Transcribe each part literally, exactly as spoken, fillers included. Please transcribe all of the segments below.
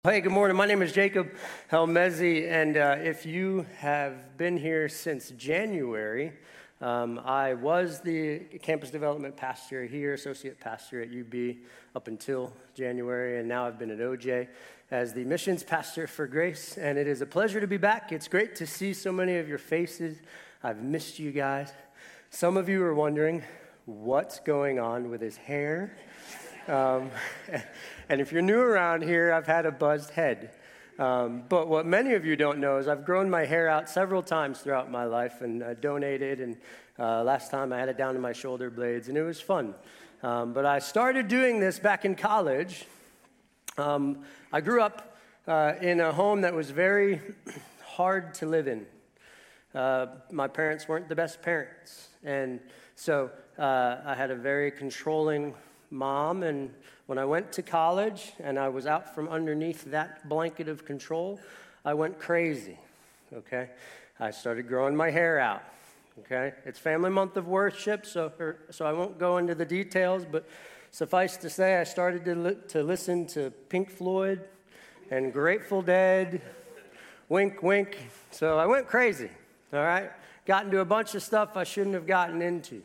Hey, good morning. My name is Jacob Helmezi, and uh, if you have been here since January, um, I was the campus development pastor here, associate pastor at U B up until January, and now I've been at O J as the missions pastor for Grace, and it is a pleasure to be back. It's great to see so many of your faces. I've missed you guys. Some of you are wondering what's going on with his hair. Um, and if you're new around here, I've had a buzzed head. Um, but what many of you don't know is I've grown my hair out several times throughout my life and uh, donated. And uh, last time I had it down to my shoulder blades, and it was fun. Um, but I started doing this back in college. Um, I grew up uh, in a home that was very hard to live in. Uh, my parents weren't the best parents. And so uh, I had a very controlling mom, and when I went to college and I was out from underneath that blanket of control, I went crazy, okay? I started growing my hair out, okay? It's family month of worship, so, or, so I won't go into the details, but suffice to say, I started to, li- to listen to Pink Floyd and Grateful Dead, wink, wink. So I went crazy, all right? Got into a bunch of stuff I shouldn't have gotten into.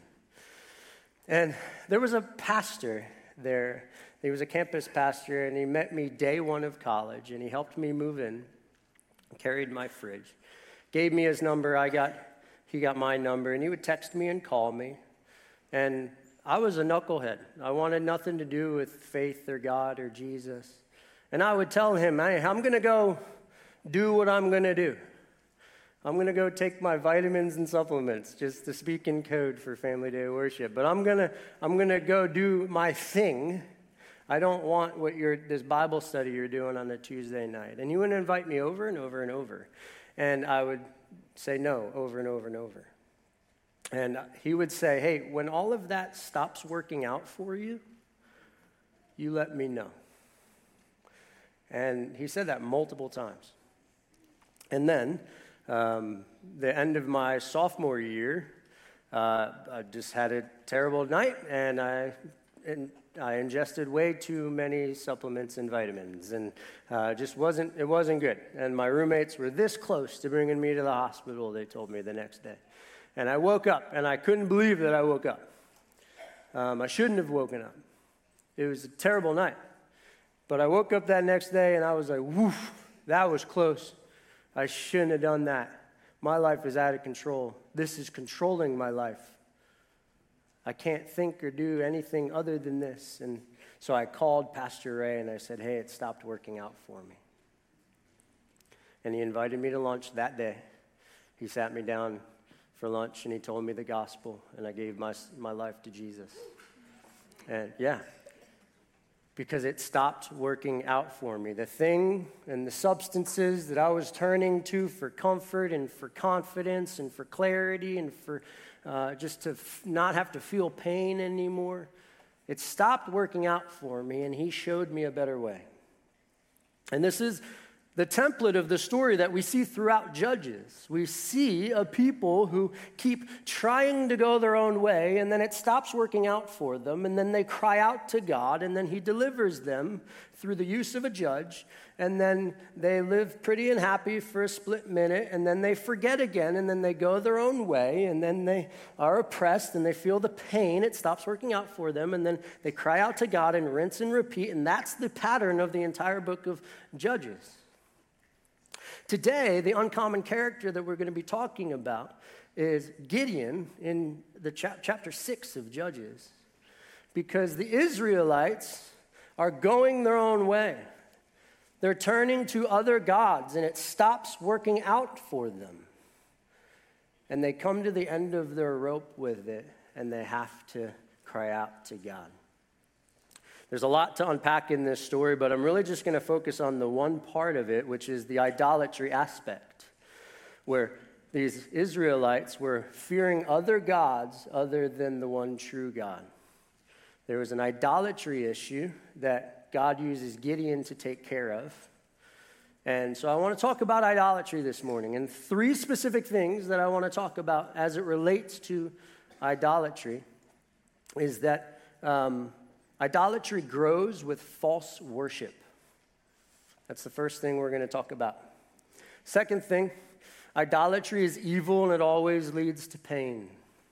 And there was a pastor there. He was a campus pastor, and he met me day one of college, and he helped me move in, carried my fridge, gave me his number. I got, he got my number, and he would text me and call me. And I was a knucklehead. I wanted nothing to do with faith or God or Jesus. And I would tell him, hey, I'm going to go do what I'm going to do. I'm going to go take my vitamins and supplements, just to speak in code for Family Day worship. But I'm going to I'm going to go do my thing. I don't want what you're this Bible study you're doing on a Tuesday night. And he would invite me over and over and over. And I would say no over and over and over. And he would say, hey, when all of that stops working out for you, you let me know. And he said that multiple times. And then Um, the end of my sophomore year, uh, I just had a terrible night, and I and I ingested way too many supplements and vitamins, and uh, just wasn't it wasn't good. And my roommates were this close to bringing me to the hospital. They told me the next day, and I woke up, and I couldn't believe that I woke up. Um, I shouldn't have woken up. It was a terrible night, but I woke up that next day, and I was like, "Woof, that was close. I shouldn't have done that. My life is out of control. This is controlling my life. I can't think or do anything other than this." And so I called Pastor Ray and I said, hey, it stopped working out for me. And he invited me to lunch that day. He sat me down for lunch and he told me the gospel, and I gave my, my life to Jesus. And yeah. Because it stopped working out for me. The thing and the substances that I was turning to for comfort and for confidence and for clarity and for uh, just to f- not have to feel pain anymore, it stopped working out for me, and he showed me a better way. And this is the template of the story that we see throughout Judges. We see a people who keep trying to go their own way, and then it stops working out for them, and then they cry out to God, and then he delivers them through the use of a judge, and then they live pretty and happy for a split minute, and then they forget again, and then they go their own way, and then they are oppressed, and they feel the pain. It stops working out for them, and then they cry out to God and rinse and repeat, and that's the pattern of the entire book of Judges. Today, the uncommon character that we're going to be talking about is Gideon in the cha- chapter six of Judges, because the Israelites are going their own way. They're turning to other gods, and it stops working out for them. And they come to the end of their rope with it, and they have to cry out to God. There's a lot to unpack in this story, but I'm really just going to focus on the one part of it, which is the idolatry aspect, where these Israelites were fearing other gods other than the one true God. There was an idolatry issue that God uses Gideon to take care of. And so I want to talk about idolatry this morning, and three specific things that I want to talk about as it relates to idolatry is that um, idolatry grows with false worship. That's the first thing we're going to talk about. Second thing, idolatry is evil and it always leads to pain.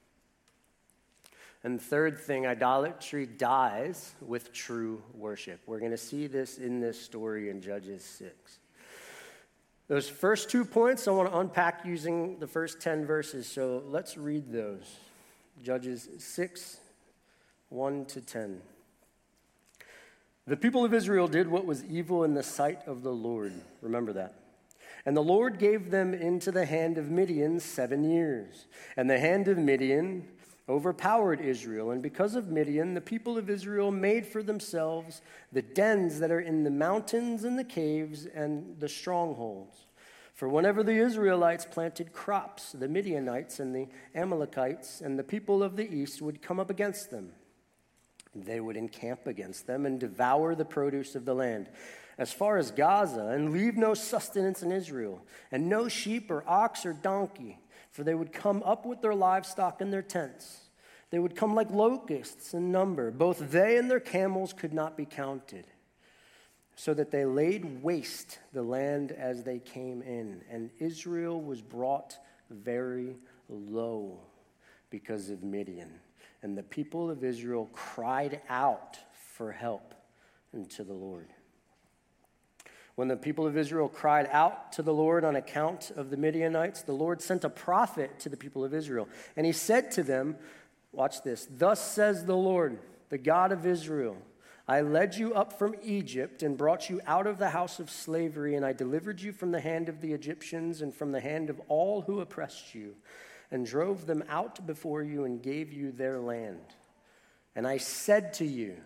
And third thing, idolatry dies with true worship. We're going to see this in this story in Judges six. Those first two points I want to unpack using the first ten verses, so let's read those. Judges six, one to ten. The people of Israel did what was evil in the sight of the Lord. Remember that. And the Lord gave them into the hand of Midian seven years. And the hand of Midian overpowered Israel. And because of Midian, the people of Israel made for themselves the dens that are in the mountains and the caves and the strongholds. For whenever the Israelites planted crops, the Midianites and the Amalekites and the people of the east would come up against them. They would encamp against them and devour the produce of the land, as far as Gaza, and leave no sustenance in Israel, and no sheep or ox or donkey, for they would come up with their livestock in their tents. They would come like locusts in number. Both they and their camels could not be counted, so that they laid waste the land as they came in, and Israel was brought very low because of Midian. And the people of Israel cried out for help unto the Lord. When the people of Israel cried out to the Lord on account of the Midianites, the Lord sent a prophet to the people of Israel. And he said to them, watch this, "Thus says the Lord, the God of Israel, I led you up from Egypt and brought you out of the house of slavery, and I delivered you from the hand of the Egyptians and from the hand of all who oppressed you, and drove them out before you and gave you their land. And I said to you,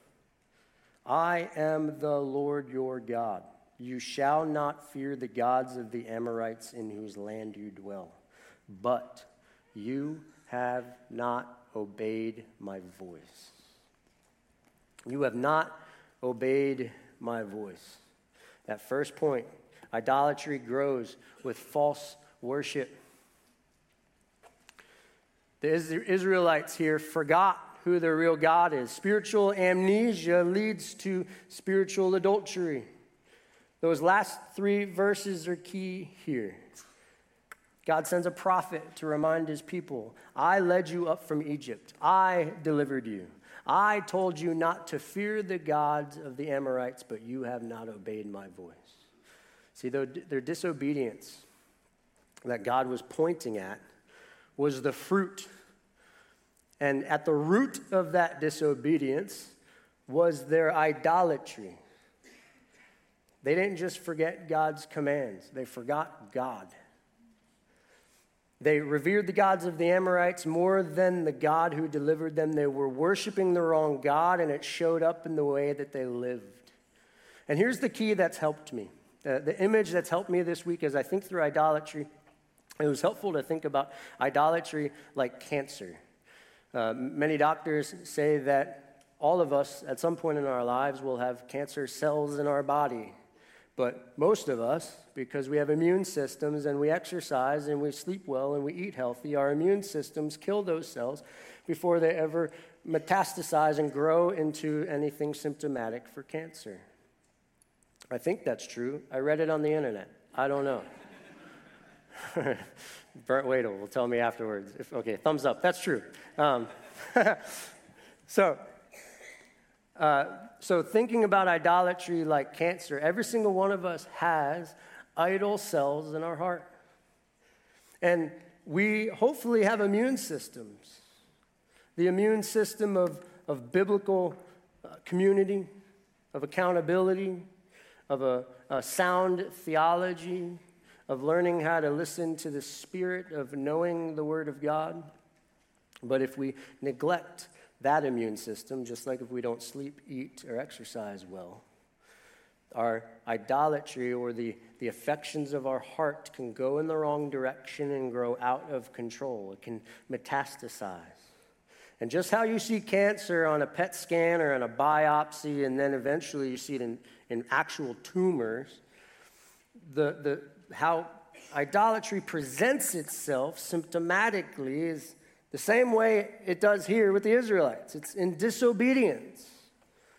I am the Lord your God. You shall not fear the gods of the Amorites in whose land you dwell. But you have not obeyed my voice. You have not obeyed my voice." That first point, idolatry grows with false worship. The Israelites here forgot who their real God is. Spiritual amnesia leads to spiritual adultery. Those last three verses are key here. God sends a prophet to remind his people, I led you up from Egypt. I delivered you. I told you not to fear the gods of the Amorites, but you have not obeyed my voice. See, their, their disobedience that God was pointing at was the fruit. And at the root of that disobedience was their idolatry. They didn't just forget God's commands. They forgot God. They revered the gods of the Amorites more than the God who delivered them. They were worshiping the wrong God, and it showed up in the way that they lived. And here's the key that's helped me. Uh, the image that's helped me this week as I think through idolatry, it was helpful to think about idolatry like cancer. Uh, many doctors say that all of us at some point in our lives will have cancer cells in our body. But most of us, because we have immune systems and we exercise and we sleep well and we eat healthy, our immune systems kill those cells before they ever metastasize and grow into anything symptomatic for cancer. I think that's true. I read it on the internet. I don't know. Brent Wadel will tell me afterwards. If, okay, thumbs up. That's true. Um, so... Uh, so thinking about idolatry like cancer, every single one of us has idol cells in our heart. And we hopefully have immune systems. The immune system of, of biblical uh, community, of accountability, of a, a sound theology, of learning how to listen to the Spirit, of knowing the Word of God. But if we neglect that immune system, just like if we don't sleep, eat, or exercise well, our idolatry or the, the affections of our heart can go in the wrong direction and grow out of control. It can metastasize. And just how you see cancer on a P E T scan or on a biopsy, and then eventually you see it in, in actual tumors, the, the, how idolatry presents itself symptomatically is the same way it does here with the Israelites. It's in disobedience.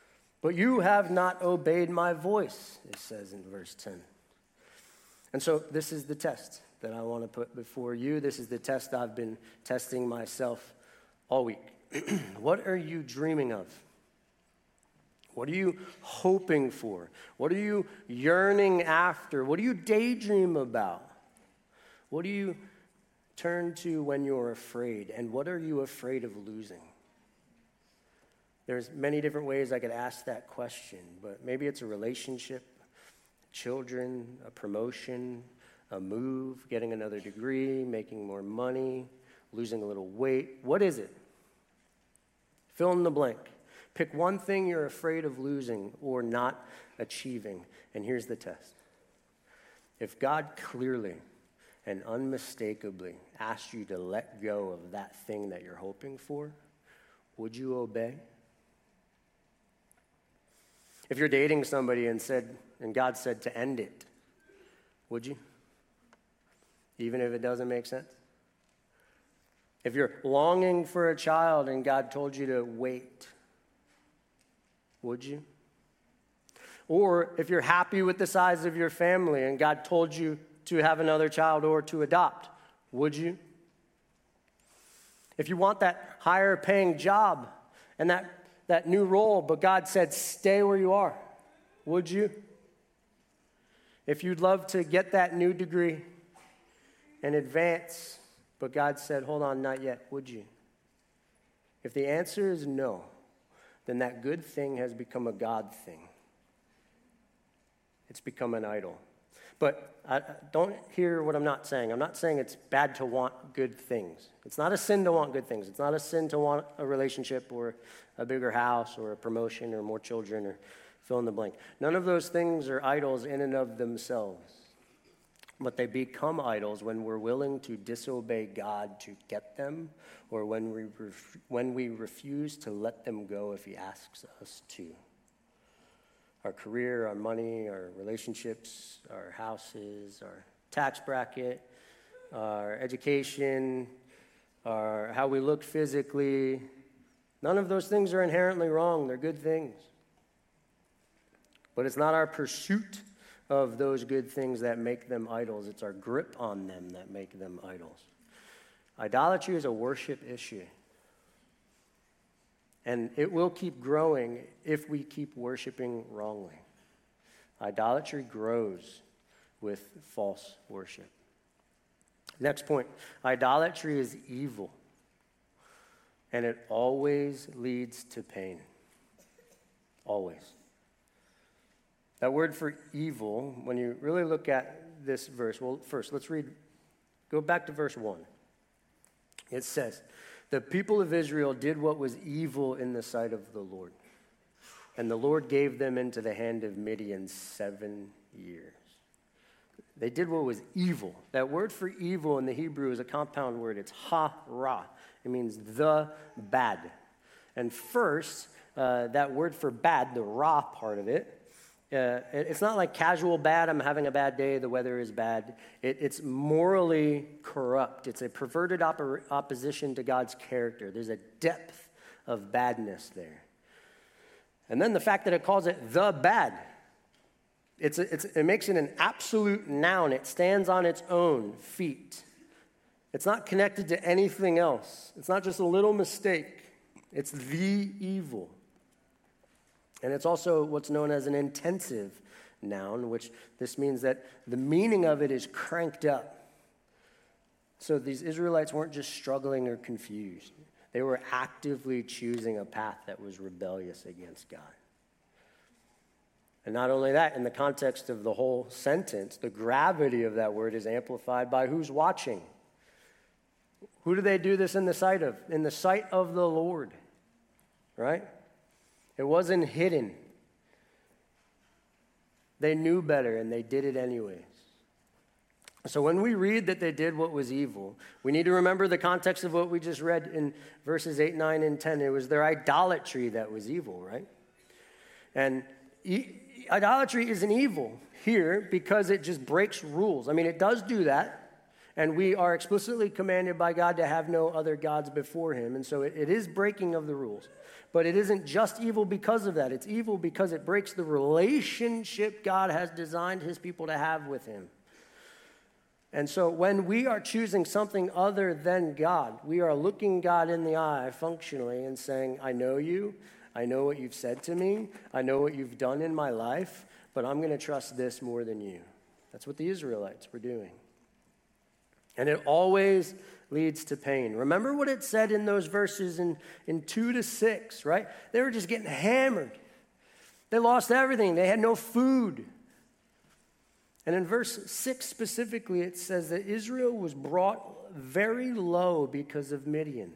But you have not obeyed my voice, it says in verse ten. And so this is the test that I want to put before you. This is the test I've been testing myself all week. What are you dreaming of? What are you hoping for? What are you yearning after? What do you daydream about? What do you turn to when you're afraid? And what are you afraid of losing? There's many different ways I could ask that question, but maybe it's a relationship, children, a promotion, a move, getting another degree, making more money, losing a little weight. What is it? Fill in the blank. Pick one thing you're afraid of losing or not achieving, and here's the test. If God clearly and unmistakably asked you to let go of that thing that you're hoping for, would you obey? If you're dating somebody and said, and God said to end it, would you? Even if it doesn't make sense? If you're longing for a child and God told you to wait, would you? Or if you're happy with the size of your family and God told you to have another child or to adopt, would you? If you want that higher paying job and that, that new role, but God said, stay where you are, would you? If you'd love to get that new degree and advance, but God said, hold on, not yet, would you? If the answer is no, then that good thing has become a God thing. It's become an idol. But I, don't hear what I'm not saying. I'm not saying it's bad to want good things. It's not a sin to want good things. It's not a sin to want a relationship or a bigger house or a promotion or more children or fill in the blank. None of those things are idols in and of themselves. But they become idols when we're willing to disobey God to get them, or when we ref- when we refuse to let them go if he asks us to. Our career, our money, our relationships, our houses, our tax bracket, our education, our how we look physically. None of those things are inherently wrong. They're good things. But it's not our pursuit of those good things that make them idols. It's our grip on them that make them idols. Idolatry is a worship issue. And it will keep growing if we keep worshiping wrongly. Idolatry grows with false worship. Next point, idolatry is evil. And it always leads to pain. Always. That word for evil, when you really look at this verse, well, first, let's read, go back to verse one. It says, the people of Israel did what was evil in the sight of the Lord, and the Lord gave them into the hand of Midian seven years. They did what was evil. That word for evil in the Hebrew is a compound word. It's ha-ra. It means the bad. And first, uh, that word for bad, the ra part of it, Uh, it's not like casual bad, I'm having a bad day, the weather is bad. It, it's morally corrupt. It's a perverted op- opposition to God's character. There's a depth of badness there. And then the fact that it calls it the bad, it's, a, it's it makes it an absolute noun. It stands on its own feet. It's not connected to anything else. It's not just a little mistake. It's the evil. And it's also what's known as an intensive noun, which this means that the meaning of it is cranked up. So these Israelites weren't just struggling or confused. They were actively choosing a path that was rebellious against God. And not only that, in the context of the whole sentence, the gravity of that word is amplified by who's watching. Who do they do this in the sight of? In the sight of the Lord, right? It wasn't hidden. They knew better, and they did it anyways. So when we read that they did what was evil, we need to remember the context of what we just read in verses eight, nine, and ten. It was their idolatry that was evil, right? And e- idolatry isn't evil here because it just breaks rules. I mean, it does do that. And we are explicitly commanded by God to have no other gods before him. And so it, it is breaking of the rules. But it isn't just evil because of that. It's evil because it breaks the relationship God has designed his people to have with him. And so when we are choosing something other than God, we are looking God in the eye functionally and saying, I know you. I know what you've said to me. I know what you've done in my life. But I'm going to trust this more than you. That's what the Israelites were doing. And it always leads to pain. Remember what it said in those verses in, in two to six, right? They were just getting hammered. They lost everything. They had no food. And in verse six specifically, it says that Israel was brought very low because of Midian.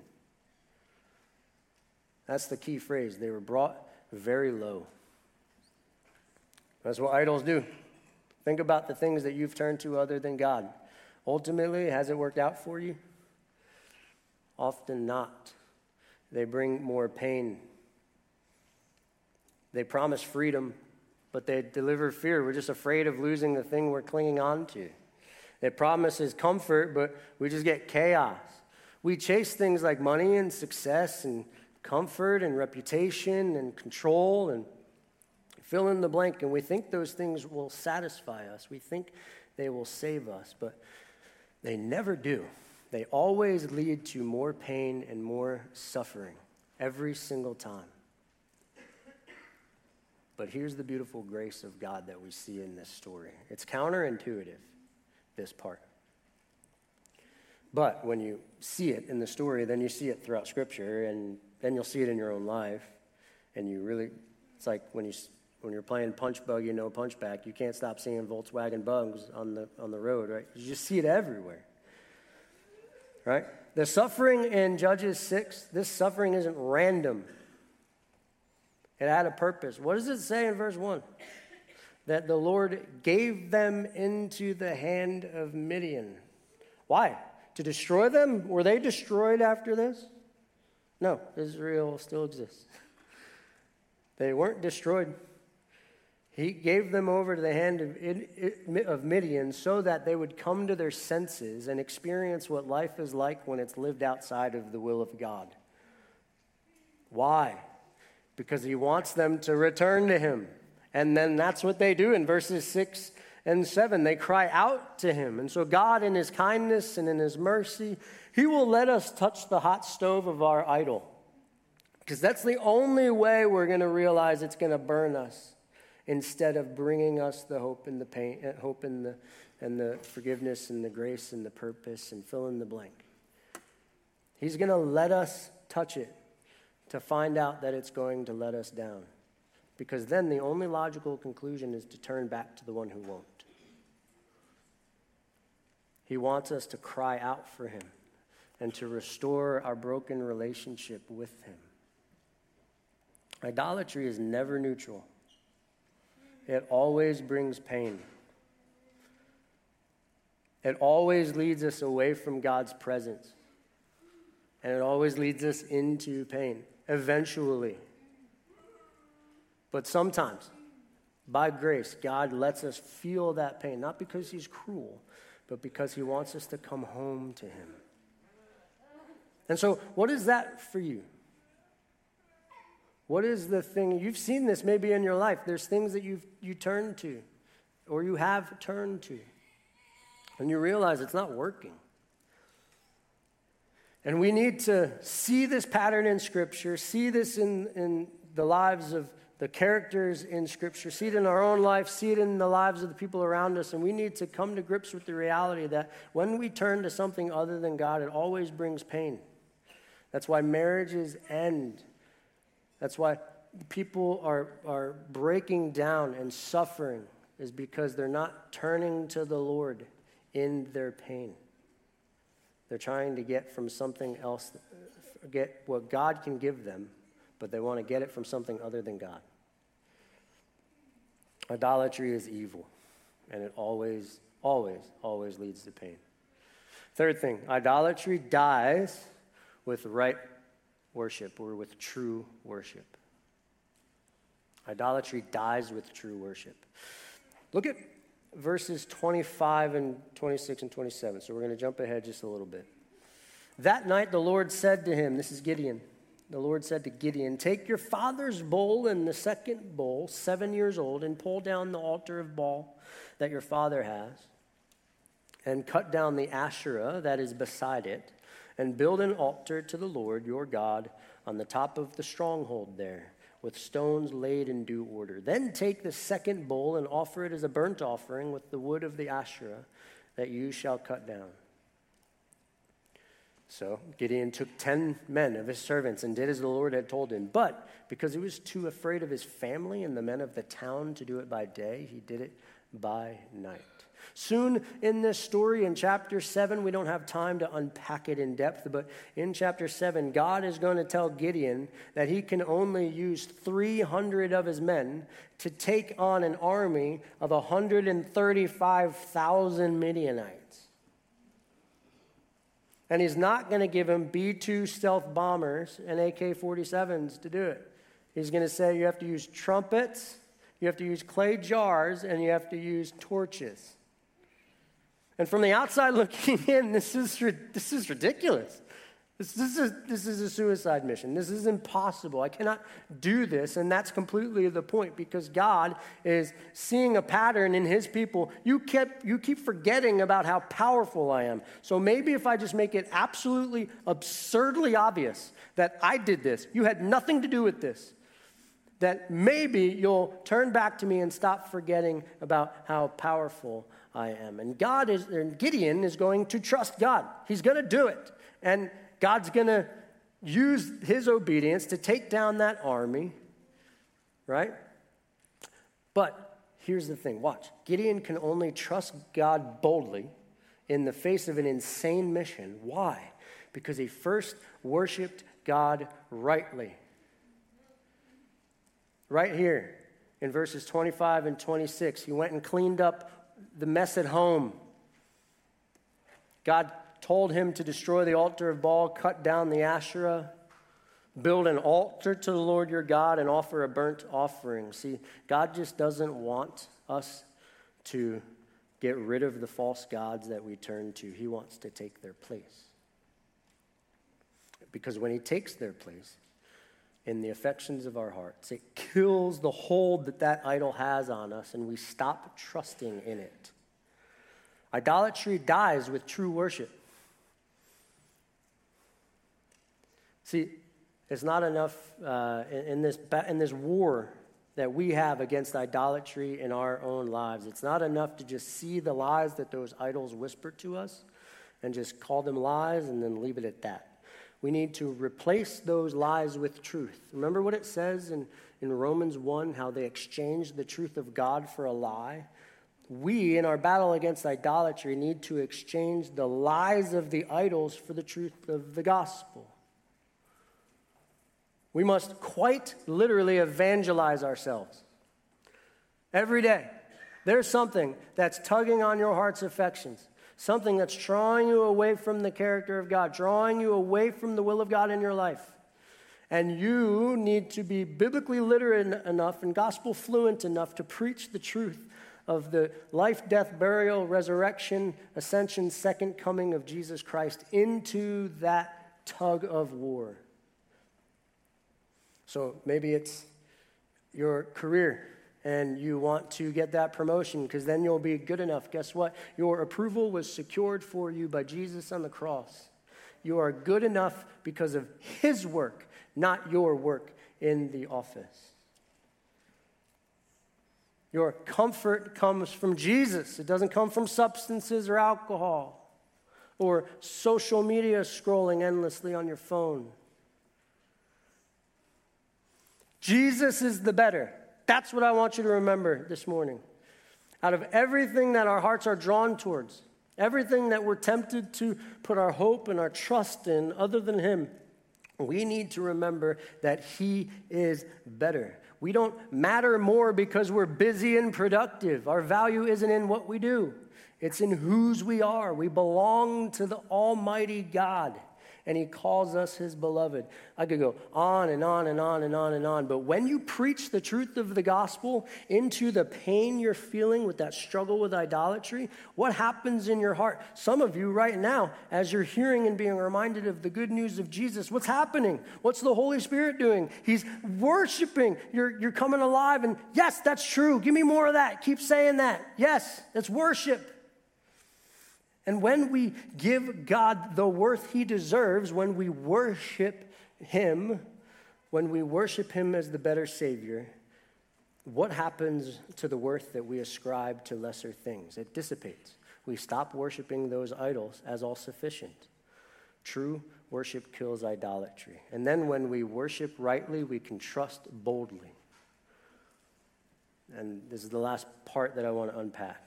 That's the key phrase. They were brought very low. That's what idols do. Think about the things that you've turned to other than God. Ultimately, has it worked out for you? Often not. They bring more pain. They promise freedom, but they deliver fear. We're just afraid of losing the thing we're clinging on to. They promises comfort, but we just get chaos. We chase things like money and success and comfort and reputation and control and fill in the blank, and we think those things will satisfy us. We think they will save us, but they never do. They always lead to more pain and more suffering every single time. But here's the beautiful grace of God that we see in this story. It's counterintuitive, this part. But when you see it in the story, then you see it throughout Scripture, and then you'll see it in your own life. And you really, it's like when you when you're playing punch bug, you know punchback. You can't stop seeing Volkswagen bugs on the on the road, right? You just see it everywhere, right? The suffering in Judges six, this suffering isn't random. It had a purpose. What does it say in verse one? That the Lord gave them into the hand of Midian. Why? To destroy them? Were they destroyed after this? No, Israel still exists. They weren't destroyed. He gave them over to the hand of, of Midian so that they would come to their senses and experience what life is like when it's lived outside of the will of God. Why? Because he wants them to return to him. And then that's what they do in verses six and seven. They cry out to him. And so God, in his kindness and in his mercy, he will let us touch the hot stove of our idol. Because that's the only way we're going to realize it's going to burn us, instead of bringing us the hope and the pain, hope and the and the forgiveness and the grace and the purpose and fill in the blank. He's going to let us touch it to find out that it's going to let us down. Because then the only logical conclusion is to turn back to the one who won't. He wants us to cry out for him and to restore our broken relationship with him. Idolatry is never neutral. It always brings pain. It always leads us away from God's presence. And it always leads us into pain, eventually. But sometimes, by grace, God lets us feel that pain, not because he's cruel, but because he wants us to come home to him. And so, what is that for you? What is the thing? You've seen this maybe in your life. There's things that you've you turn to, or you have turned to, and you realize it's not working. And we need to see this pattern in Scripture, see this in, in the lives of the characters in Scripture, see it in our own life, see it in the lives of the people around us, and we need to come to grips with the reality that when we turn to something other than God, it always brings pain. That's why marriages end. That's why people are, are breaking down and suffering, is because they're not turning to the Lord in their pain. They're trying to get from something else, get what God can give them, but they want to get it from something other than God. Idolatry is evil, and it always, always, always leads to pain. Third thing, idolatry dies with right worship or with true worship. Idolatry dies with true worship. Look at verses twenty-five and twenty-six and twenty-seven. So we're going to jump ahead just a little bit. That night the Lord said to him, this is Gideon. The Lord said to Gideon, take your father's bull and the second bull, seven years old, and pull down the altar of Baal that your father has, and cut down the Asherah that is beside it, and build an altar to the Lord your God on the top of the stronghold there, with stones laid in due order. Then take the second bull and offer it as a burnt offering with the wood of the Asherah that you shall cut down. So Gideon took ten men of his servants and did as the Lord had told him. But because he was too afraid of his family and the men of the town to do it by day, he did it by night. Soon in this story, in chapter seven, we don't have time to unpack it in depth, but in chapter seven, God is going to tell Gideon that he can only use three hundred of his men to take on an army of one hundred thirty-five thousand Midianites. And he's not going to give him B two stealth bombers and A K forty-sevens to do it. He's going to say you have to use trumpets, you have to use clay jars, and you have to use torches. And from the outside looking in, this is this is ridiculous. This, this, is, this is a suicide mission. This is impossible. I cannot do this, and that's completely the point, because God is seeing a pattern in his people. You kept you keep forgetting about how powerful I am. So maybe if I just make it absolutely absurdly obvious that I did this, you had nothing to do with this, that maybe you'll turn back to me and stop forgetting about how powerful I am. And God is, and Gideon is going to trust God. He's going to do it. And God's going to use his obedience to take down that army, right? But here's the thing. Watch. Gideon can only trust God boldly in the face of an insane mission. Why? Because he first worshiped God rightly. Right here in verses twenty-five and twenty-six, he went and cleaned up the mess at home. God told him to destroy the altar of Baal, cut down the Asherah, build an altar to the Lord your God, and offer a burnt offering. See, God just doesn't want us to get rid of the false gods that we turn to. He wants to take their place. Because when he takes their place in the affections of our hearts, it kills the hold that that idol has on us, and we stop trusting in it. Idolatry dies with true worship. See, it's not enough uh, in, in this in this war that we have against idolatry in our own lives. It's not enough to just see the lies that those idols whisper to us and just call them lies and then leave it at that. We need to replace those lies with truth. Remember what it says in, in Romans one, how they exchanged the truth of God for a lie? We, in our battle against idolatry, need to exchange the lies of the idols for the truth of the gospel. We must quite literally evangelize ourselves. Every day, there's something that's tugging on your heart's affections, something that's drawing you away from the character of God, drawing you away from the will of God in your life. And you need to be biblically literate enough and gospel fluent enough to preach the truth of the life, death, burial, resurrection, ascension, second coming of Jesus Christ into that tug of war. So maybe it's your career and you want to get that promotion because then you'll be good enough. Guess what? Your approval was secured for you by Jesus on the cross. You are good enough because of his work, not your work in the office. Your comfort comes from Jesus. It doesn't come from substances or alcohol or social media scrolling endlessly on your phone. Jesus is the better. That's what I want you to remember this morning. Out of everything that our hearts are drawn towards, everything that we're tempted to put our hope and our trust in other than him, we need to remember that he is better. We don't matter more because we're busy and productive. Our value isn't in what we do. It's in whose we are. We belong to the Almighty God. and he calls us his beloved. I could go on and on and on and on and on, but when you preach the truth of the gospel into the pain you're feeling with that struggle with idolatry, what happens in your heart? Some of you right now, as you're hearing and being reminded of the good news of Jesus, what's happening? What's the Holy Spirit doing? He's worshiping. You're, you're coming alive, and yes, that's true. Give me more of that. Keep saying that. Yes, that's worship. And when we give God the worth he deserves, when we worship him, when we worship him as the better Savior, what happens to the worth that we ascribe to lesser things? It dissipates. We stop worshiping those idols as all sufficient. True worship kills idolatry. And then when we worship rightly, we can trust boldly. And this is the last part that I want to unpack.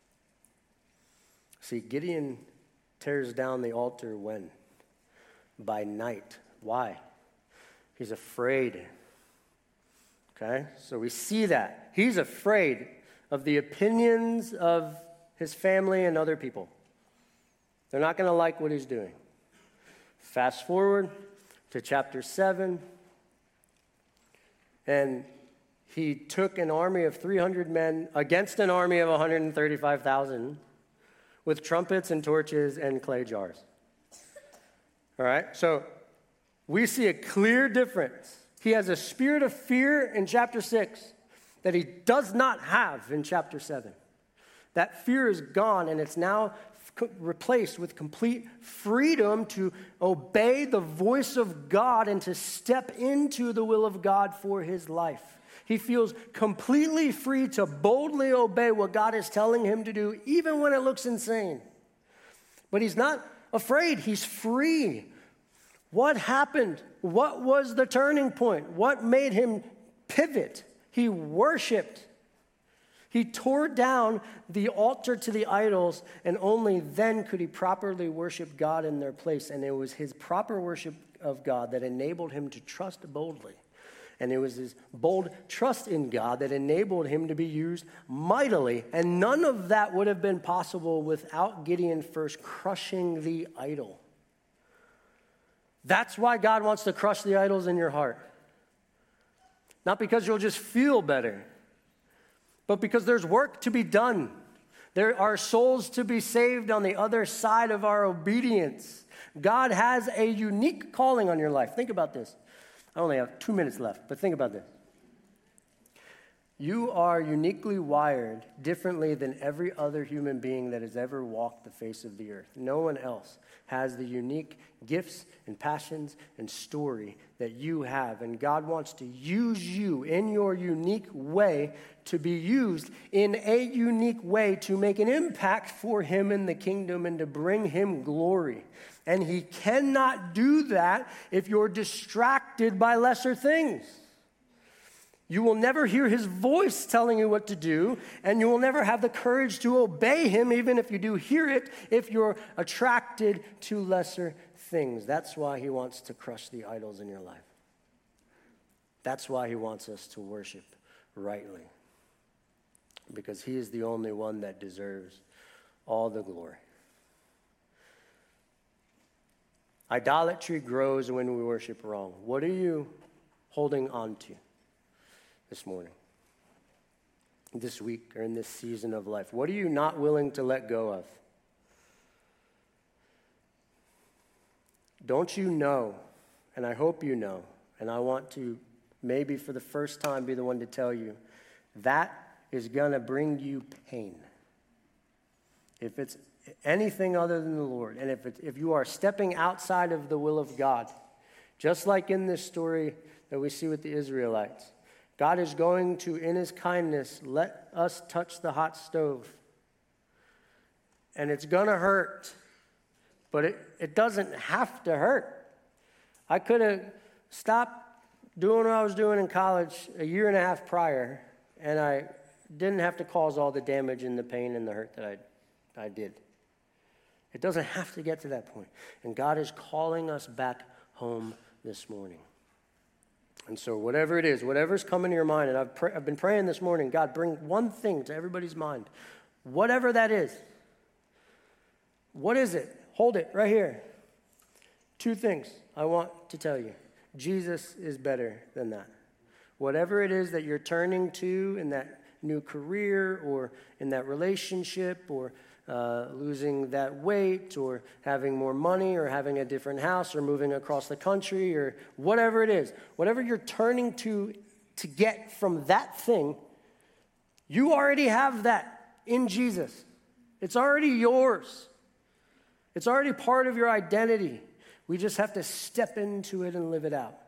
See, Gideon tears down the altar when? By night. Why? He's afraid. Okay? So we see that. He's afraid of the opinions of his family and other people. They're not going to like what he's doing. Fast forward to chapter seven. And he took an army of three hundred men against an army of one hundred thirty-five thousand. With trumpets and torches and clay jars. All right? So we see a clear difference. He has a spirit of fear in chapter six that he does not have in chapter seven. That fear is gone, and it's now f- replaced with complete freedom to obey the voice of God and to step into the will of God for his life. He feels completely free to boldly obey what God is telling him to do, even when it looks insane. But he's not afraid. He's free. What happened? What was the turning point? What made him pivot? He worshiped. He tore down the altar to the idols, and only then could he properly worship God in their place. And it was his proper worship of God that enabled him to trust boldly. And it was his bold trust in God that enabled him to be used mightily. And none of that would have been possible without Gideon first crushing the idol. That's why God wants to crush the idols in your heart. Not because you'll just feel better, but because there's work to be done. There are souls to be saved on the other side of our obedience. God has a unique calling on your life. Think about this. I only have two minutes left, but think about this. You are uniquely wired differently than every other human being that has ever walked the face of the earth. No one else has the unique gifts and passions and story that you have. And God wants to use you in your unique way to be used in a unique way to make an impact for him in the kingdom and to bring him glory. And he cannot do that if you're distracted by lesser things. You will never hear his voice telling you what to do, and you will never have the courage to obey him, even if you do hear it, if you're attracted to lesser things. That's why he wants to crush the idols in your life. That's why he wants us to worship rightly, because he is the only one that deserves all the glory. Idolatry grows when we worship wrong. What are you holding on to this morning, this week, or in this season of life? What are you not willing to let go of? Don't you know, and I hope you know, and I want to maybe for the first time be the one to tell you, that is going to bring you pain. If it's anything other than the Lord, and if, it, if you are stepping outside of the will of God, just like in this story that we see with the Israelites, God is going to, in his kindness, let us touch the hot stove. And it's going to hurt, but it, it doesn't have to hurt. I could have stopped doing what I was doing in college a year and a half prior, and I didn't have to cause all the damage and the pain and the hurt that I, I did. It doesn't have to get to that point. And God is calling us back home this morning. And so whatever it is, whatever's coming to your mind, and I've, pray, I've been praying this morning, God, bring one thing to everybody's mind. Whatever that is. What is it? Hold it right here. Two things I want to tell you. Jesus is better than that. Whatever it is that you're turning to in that new career or in that relationship or uh, losing that weight or having more money or having a different house or moving across the country or whatever it is, whatever you're turning to to get from that thing, you already have that in Jesus. It's already yours. It's already part of your identity. We just have to step into it and live it out.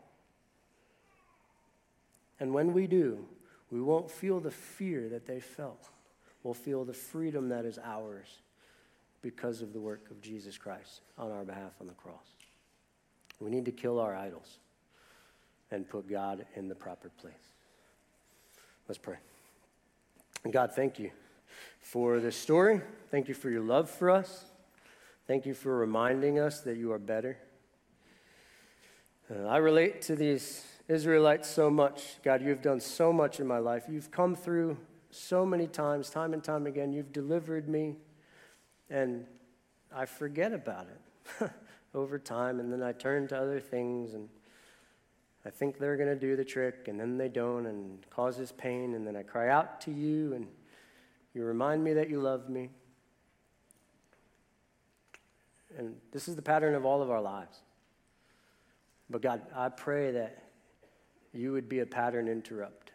And when we do, we won't feel the fear that they felt. We'll feel the freedom that is ours because of the work of Jesus Christ on our behalf on the cross. We need to kill our idols and put God in the proper place. Let's pray. God, thank you for this story. Thank you for your love for us. Thank you for reminding us that you are better. Uh, I relate to these Israelites so much. God, you have done so much in my life. You've come through so many times, time and time again. You've delivered me, and I forget about it over time, and then I turn to other things, and I think they're going to do the trick, and then they don't, and it causes pain, and then I cry out to you, and you remind me that you love me. And this is the pattern of all of our lives. But God, I pray that you would be a pattern interrupt.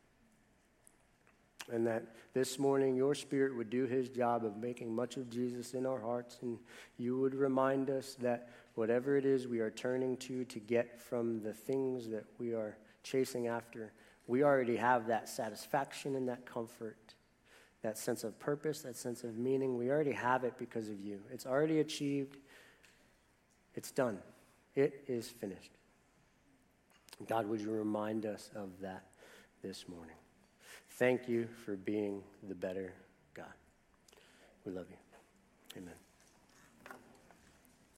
And that this morning your Spirit would do his job of making much of Jesus in our hearts. And you would remind us that whatever it is we are turning to to get from the things that we are chasing after, we already have that satisfaction and that comfort, that sense of purpose, that sense of meaning. We already have it because of you. It's already achieved. It's done. It is finished. God, would you remind us of that this morning? Thank you for being the better God. We love you. Amen.